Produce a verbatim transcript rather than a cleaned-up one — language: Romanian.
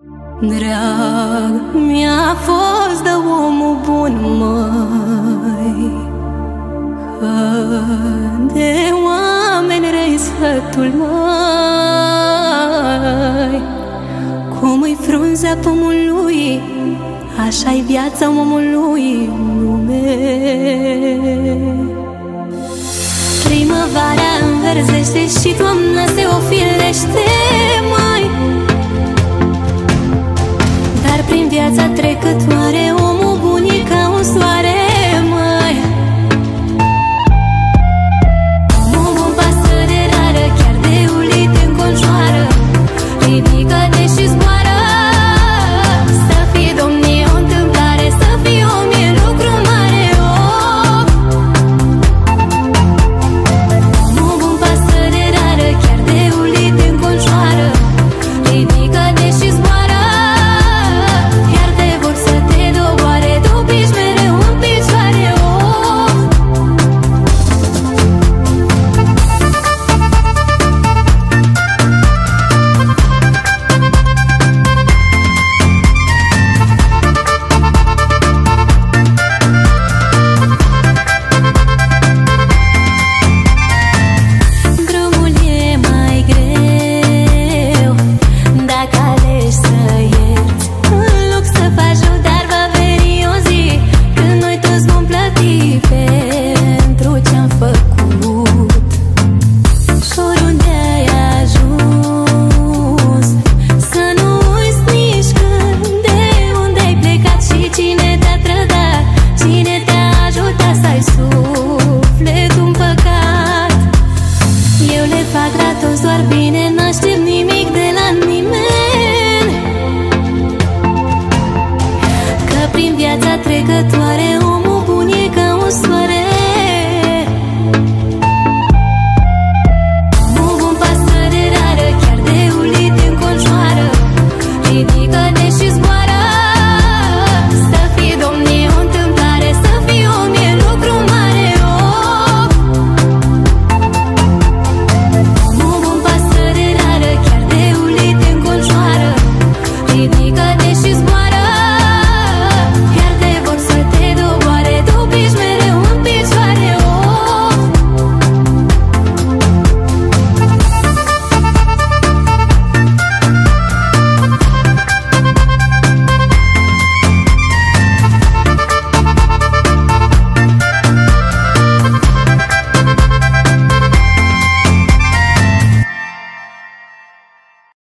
Drag mi-a fost de omul bun, măi, că de oameni răi sfătul, măi. Cum-i frunzea pomului, așa-i viața omului în lume. Primăvara înverzește și toamna se ofilește, măi. Dar prin viața trecătoare omul bun e ca un soare, măi. Omul bun, pasăre rară, chiar de ulit înconjoară, ridică-te și zboară. Să fii domnie o întâmplare, să fii om e lucru mare, oh. Omul bun, pasăre rară, chiar de ulit înconjoară, ridică-te și zboară. Chiar de vor să te doboare, tu pici mereu în picioare, oh. Drumul e mai greu dacă alegi să ierți, în loc să faci rău, dar va veni o zi când noi toți vom plăti pentru ce-am făcut. Și oriunde ai ajuns, să nu uiți nici când de unde ai plecat și cine te-a trădat, cine te-a ajutat să ai sufletul împăcat. Eu le fac la toți doar bine, n-aștept nimic de la nimeni, că prin viața trecătoare